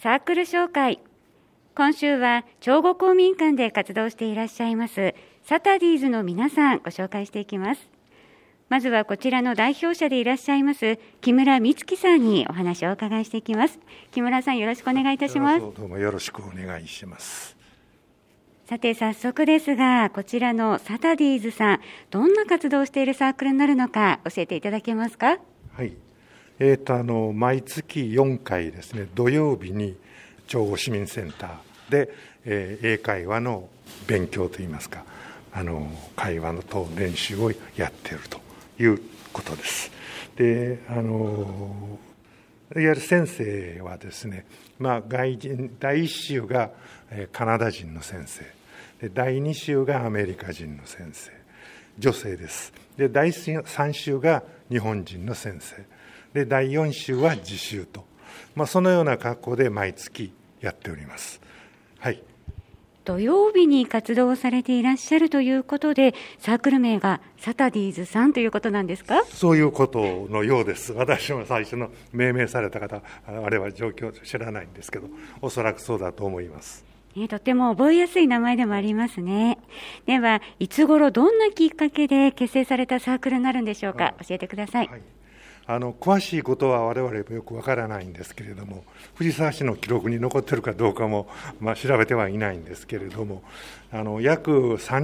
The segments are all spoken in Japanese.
サークル紹介。今週は長後公民館で活動していらっしゃいますサタディーズの皆さんご紹介していきます。まずはこちらの代表者でいらっしゃいます木村美月さんにお話をお伺いしていきます。木村さん、よろしくお願いいたします。 どうもよろしくお願いします。 さて早速ですが、こちらのサタディーズさん、どんな活動をしているサークルになるのか教えていただけますか。 はい、毎月4回ですね、土曜日に長後市民センターで、英会話の勉強といいますか、会話の練習をやっているということです。で、いわゆる先生はですね、外人、第1週がカナダ人の先生で、第2週がアメリカ人の先生、女性です。で、第3週が日本人の先生で、第4週は自習と、そのような格好で毎月やっております。はい。 土曜日に活動されていらっしゃるということで、サークル名がサタディーズさんということなんですか。 そういうことのようです。私も最初の命名された方、あれは状況知らないんですけど、おそらくそうだと思います。 とても覚えやすい名前でもありますね。では、いつ頃どんなきっかけで結成されたサークルになるんでしょうか。教えてください。 はい、詳しいことは我々もよくわからないんですけれども、藤沢市の記録に残っているかどうかも、調べてはいないんですけれども、約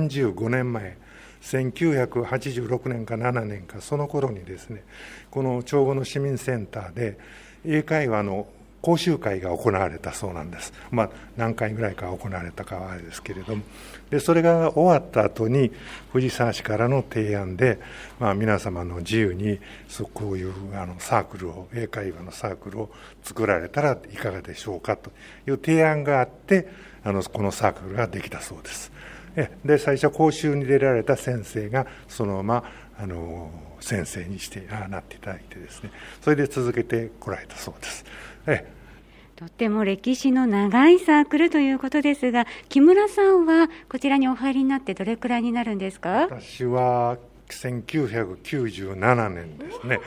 35年前、1986年か7年か、その頃にですね、この長後の市民センターで英会話の講習会が行われたそうなんです。何回ぐらいか行われたかはあれですけれども、でそれが終わった後に藤沢市からの提案で、皆様の自由にこういうサークルを、英会話のサークルを作られたらいかがでしょうかという提案があって、このサークルができたそうです。で最初講習に出られた先生がそのまま先生にしてなっていただいてですね、それで続けてこられたそうです。 とっても歴史の長いサークルということですが、木村さんはこちらにお入りになってどれくらいになるんですか。 私は1997年ですね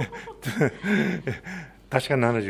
確か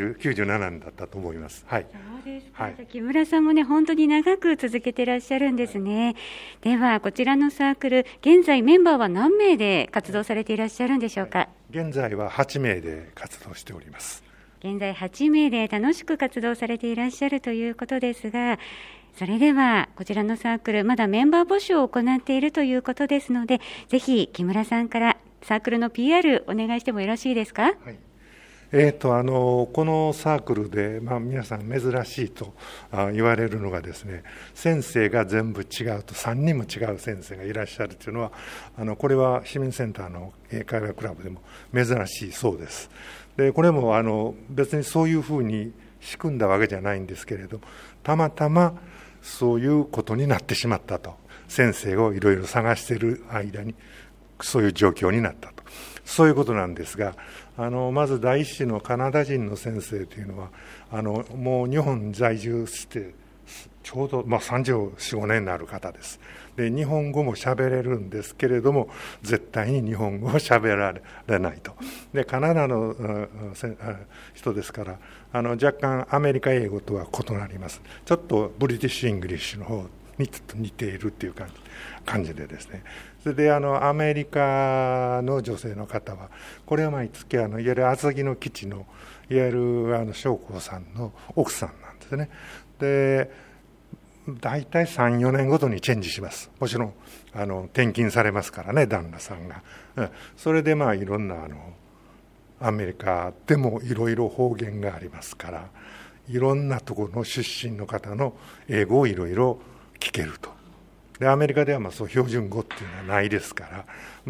97年だったと思います。はい。 そうですか。木村さんもね、本当に長く続けていらっしゃるんですね。ではこちらのサークル、現在メンバーは何名で活動されていらっしゃるんでしょうか。 現在は8名で活動しております。 現在8名で楽しく活動されていらっしゃるということですが、それではこちらのサークル、まだメンバー募集を行っているということですので、ぜひ木村さんからサークルの PR お願いしてもよろしいですか。 はい。このサークルで、皆さん珍しいと言われるのがですね、先生が全部違うと、3人も違う先生がいらっしゃるというのは、これは市民センターの英会話クラブでも珍しいそうです。でこれも別にそういうふうに仕組んだわけじゃないんですけれど、たまたまそういうことになってしまったと、先生をいろいろ探している間にそういう状況になったと、そういうことなんですが、まず第一子のカナダ人の先生というのはもう日本在住してちょうど34、5年になる方です。で日本語も喋れるんですけれども、絶対に日本語を喋られないと。でカナダの人ですから、若干アメリカ英語とは異なります。ちょっとブリティッシュ・イングリッシュの方にちょっと似ているっていう感じでですね、それでアメリカの女性の方は、これは毎月いわゆる厚木の基地のいわゆる将校さんの奥さんなんですね。で大体3、4年ごとにチェンジします。もちろん転勤されますからね、旦那さんが。それでいろんなアメリカでもいろいろ方言がありますから、いろんなところの出身の方の英語をいろいろ聞けると。でアメリカではそう標準語っていうのはないですから、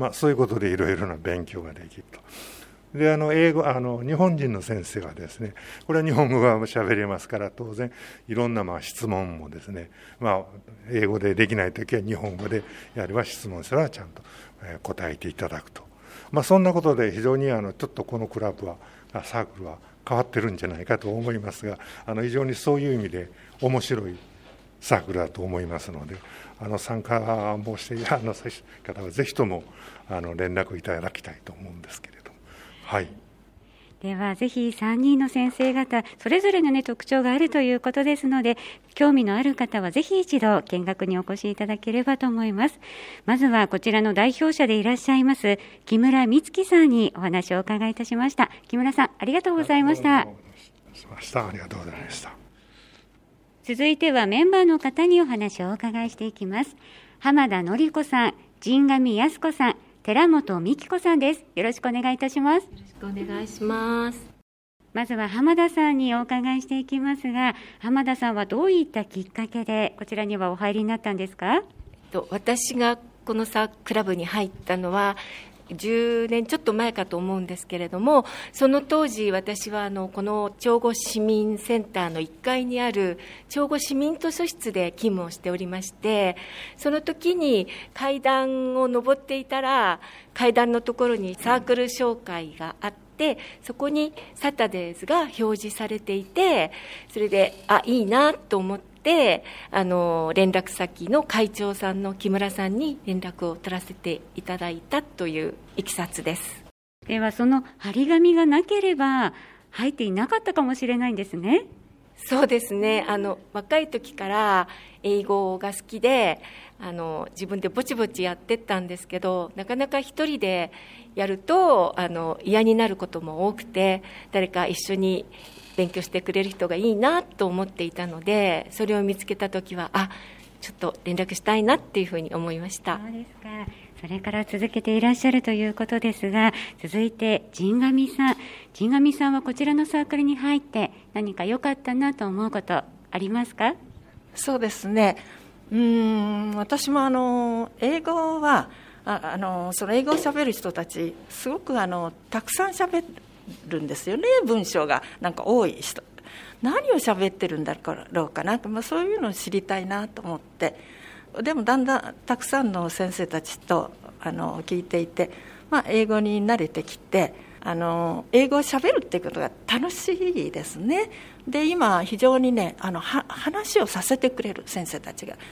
そういうことでいろいろな勉強ができると。で英語日本人の先生はですね、これは日本語が喋れますから、当然いろんな質問もですね、英語でできないときは日本語でやれば質問すればちゃんと答えていただくと、そんなことで非常にちょっとこのクラブはサークルは変わってるんじゃないかと思いますが、非常にそういう意味で面白いサークルだと思いますので、参加申している方はぜひとも連絡いただきたいと思うんですけれども。はい。 ではぜひ3人の先生方それぞれの、特徴があるということですので、興味のある方はぜひ一度見学にお越しいただければと思います。まずはこちらの代表者でいらっしゃいます木村美月さんにお話をお伺いいたしました。木村さん、ありがとうございました。 ありがとうございました。 続いてはメンバーの方にお話をお伺いしていきます。浜田典子さん、陣上康子さん、寺本美希子さんです。よろしくお願いいたします。 よろしくお願いします。 まずは浜田さんにお伺いしていきますが、浜田さんはどういったきっかけでこちらにはお入りになったんですか？ 私がこのクラブに入ったのは10年ちょっと前かと思うんですけれども、その当時私はこの長後市民センターの1階にある長後市民図書室で勤務をしておりまして、その時に階段を上っていたら階段のところにサークル紹介があって、そこにサタデーズが表示されていて、それでいいなと思って連絡先の会長さんの木村さんに連絡を取らせていただいたといういきさつです。 ではその張り紙がなければ入っていなかったかもしれないんですね。 そうですね。若い時から英語が好きで自分でぼちぼちやってったんですけど、なかなか一人でやると嫌になることも多くて、誰か一緒に勉強してくれる人がいいなと思っていたので、それを見つけたときはちょっと連絡したいなっていうふうに思いました。 そうですか。それから続けていらっしゃるということですが、続いて陣上さん。陣上さんはこちらのサークルに入って何か良かったなと思うことありますか？ そうですね。私も英語はその英語をしゃべる人たちすごくたくさんしゃべるんですよね。文章がなんか多い人、何をしゃべってるんだろうかな、そういうのを知りたいなと思って、でもだんだんたくさんの先生たちと聞いていて、英語に慣れてきて英語をしゃべるっていうことが楽しいですね。で今非常にね話をさせてくれる先生たちが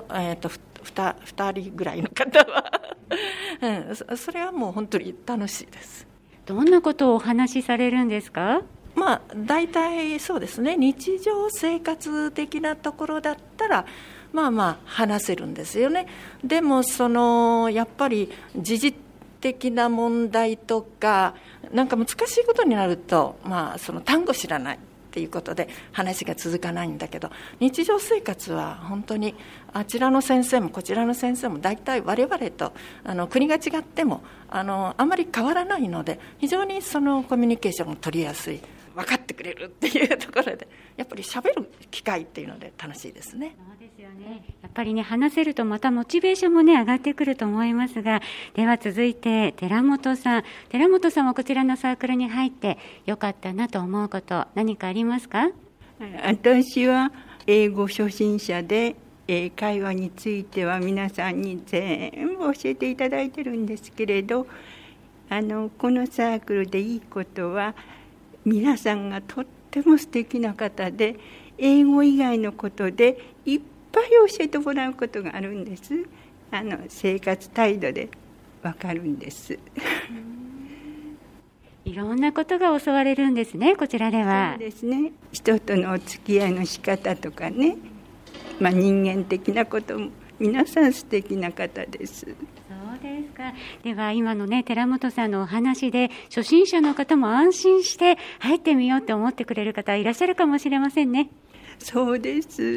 2人ぐらいの方は、それはもう本当に楽しいです。 どんなことをお話しされるんですか？ 大体そうですね、日常生活的なところだったら話せるんですよね。でもやっぱり時事的な問題とかなんか難しいことになると、その単語知らないっていうことで話が続かないんだけど、日常生活は本当にあちらの先生もこちらの先生も大体我々と国が違ってもあまり変わらないので、非常にそのコミュニケーションを取りやすい、分かってくれるっていうところで、やっぱり喋る機会っていうので楽しいですね。 そうですよね。やっぱりね、話せるとまたモチベーションもね上がってくると思いますが、では続いて寺本さん。寺本さんはこちらのサークルに入ってよかったなと思うこと何かありますか？ 私は英語初心者で英会話については皆さんに全部教えていただいてるんですけれど、このサークルでいいことは皆さんがとっても素敵な方で、英語以外のことでいっぱい教えてもらうことがあるんです。生活態度でわかるんです。 いろんなことが教われるんですね、こちらでは。 そうですね。人とのお付き合いの仕方とかね、人間的なことも皆さん素敵な方です。 そうですか。では今のね、寺本さんのお話で初心者の方も安心して入ってみようって思ってくれる方いらっしゃるかもしれませんね。 そうです。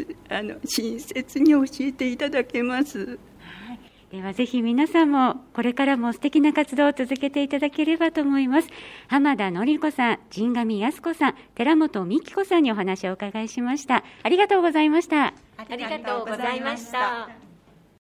親切に教えていただけます。 はい、ではぜひ皆さんもこれからも素敵な活動を続けていただければと思います。浜田典子さん、陣上康子さん、寺本美希子さんにお話をお伺いしました。ありがとうございました。 ありがとうございました。